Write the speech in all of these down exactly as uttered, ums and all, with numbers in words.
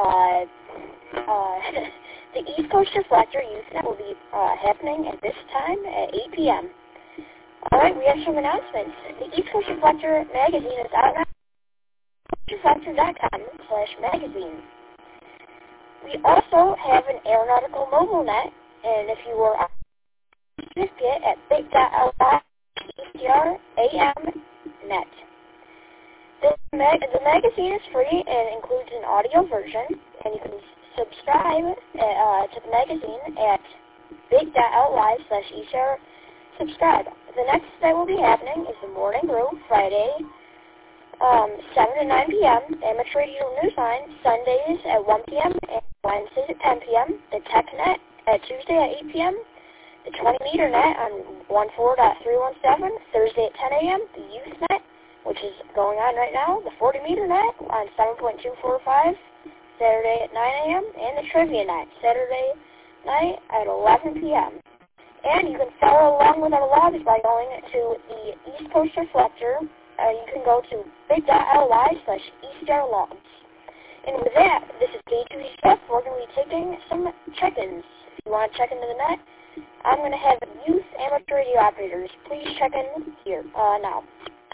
uh, uh, the East Coast Reflector Youth Net will be uh, happening at this time at eight p m Alright, we have some announcements. The East Coast Reflector magazine is out now. reflector dot com slash magazine. We also have an aeronautical mobile net, and if you were on a certificate at bit.ly E C R A M net. The, mag the magazine is free and includes an audio version, and you can subscribe uh, to the magazine at bit.ly slash E C R subscribe. The next that will be happening is the Morning Brew, Friday, um, seven to nine p m Amateur Radio Newsline, Sundays at one p m and Wednesdays at ten p m The TechNet at Tuesday at eight p m The twenty meter net on fourteen dot three one seven, Thursday at ten a m The Youth Net, which is going on right now, the forty meter net on seven point two four five, Saturday at nine a m and the Trivia Net, Saturday night at eleven p m And you can follow along with our logs by going to the East Coast Reflector. Uh, you can go to bit.ly slash easterlogs. And with that, this is K two Steph. We're going to be taking some check-ins. If you want to check into the net, I'm going to have youth amateur radio operators. Please check in here uh, now.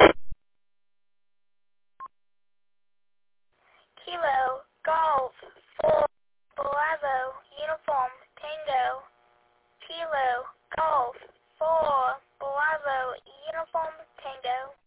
Kilo, Golf, four, Bravo, Uniform, Tango. Kilo, Golf, four, Bravo, Uniform, Tango.